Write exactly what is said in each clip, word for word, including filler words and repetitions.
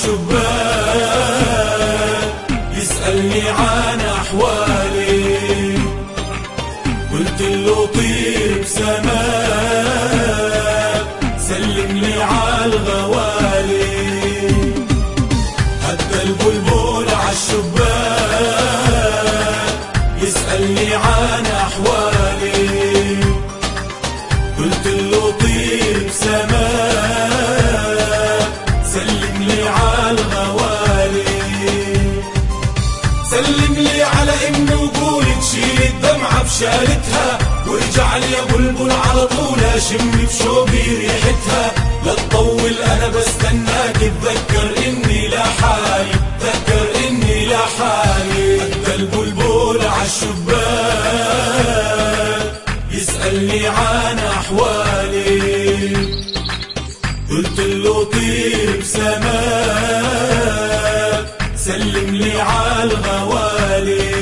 عالشباك يسألني عن أحوالي، قلت له طيب سماك سلم لي عالغوالي. هدى البلبل عالشباك يسألني عن أحوالي، قلت له طيب سماك سلم لي عالغوالي. سلم لي على امي وقول تشيل الدمعة بشالتها، وارجع لي يا بلبل على طول اشم بشوقي ريحتها. لا تطول انا بستناك تذكر اني لحالي، تذكر اني لحالي. هدى البلبل عالشباك يسألني عن أحوالي، قلت له طيب سماك سلم لي عالغوالي.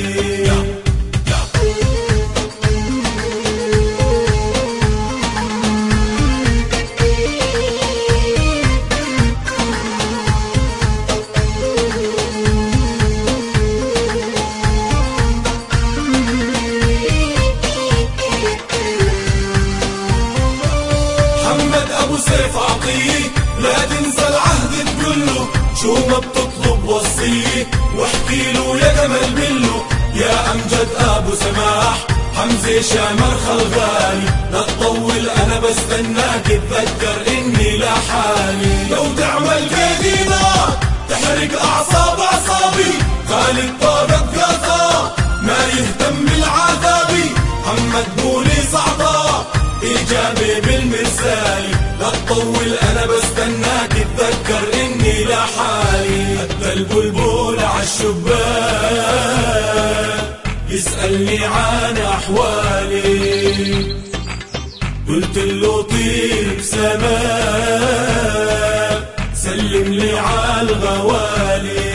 سيف أعطيه لا تنسى العهد تقوله، شو ما بتطلب وصيه واحكي له يا جمال منه. يا أمجد أبو سماح حمزة شامر خلغالي، لا تطول أنا بستناك تذكر إني لحالي. لو تعمل كيدينا تحرق أعصاب أعصابي، خالد طارق قاطع ما يهتم بالعذابي. محمد بوليس عطا إجابة بالمرسالي، لا تطول أنا بستناك تذكر إني لحالي. هدى البلبل عالشباك يسألني عن أحوالي، قلت له طيب سماك سلم لي عالغوالي.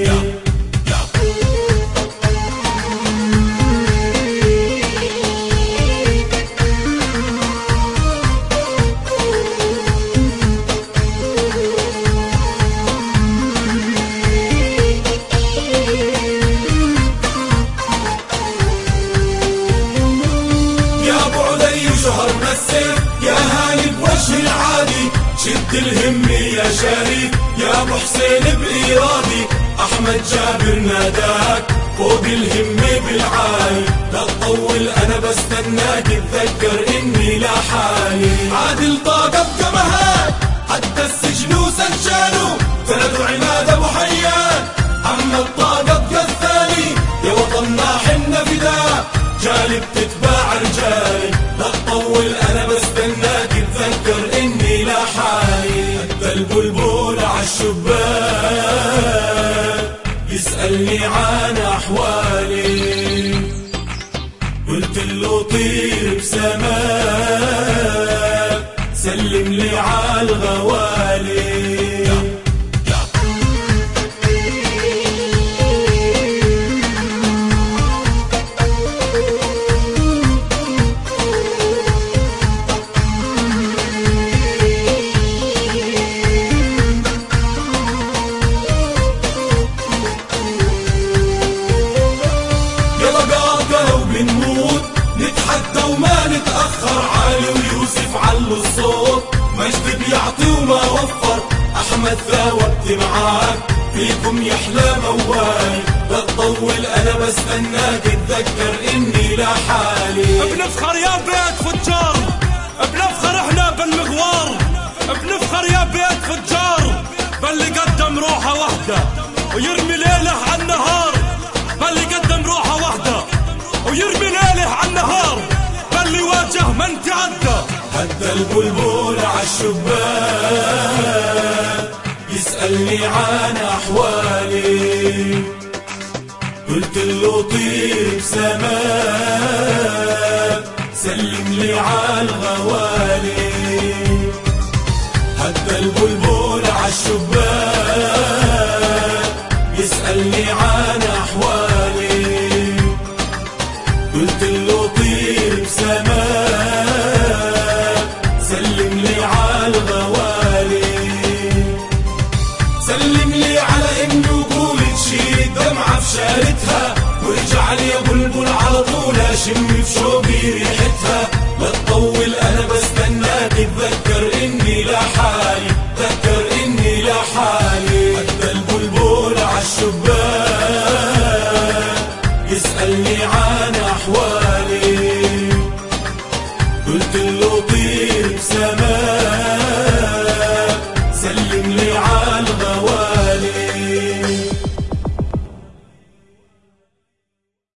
شهر مسك يا هاني بوجه العادي، شد الهم يا شريف يا ابو حسين بإيرادي. احمد جابر ناداك فوق الهم بالعالي، لا تطول انا بستناك تذكر اني لحالي. عادل طاقة بجمهات حتى السجن وسجانه، سند عماد ابو حيان اما الطاقة الثاني. يا وطننا حنا فداك جالب تتباع رجالي، لا تطول انا بستناك تذكر اني لحالي. هدى البلبل عالشباك يسألني عن أحوالي، قلت له طيب سماك سلم لي عالغوالي. نتحدى وما نتأخر، علي ويوسف علوا الصوت، مجد بيعطي وما وفر. أحمد ثاوبت معاك فيكم يحلى موالي، لا تطول أنا بستناك تذكر إني لحالي. بنفخر يا بيت فجار، بنفخر إحنا بالمغوار، بنفخر يا بيت فجار باللي قدم روحه وحده ويرمي ليله على النهار، باللي قدم روحه وحده ويرمي ليله على النهار، باللي واجه من تعدى. هدى البلبل عالشباك يسألني عن أحوالي، قلت له طيب سماك سلم لي عالغوالي. هدى البلبل عالشباك يسألني عن أحوالي، قلت له طيب سماك سلم لي عالغوالي. سلم لي ليلتها وارجع لي بلبل على طول اشم في شوق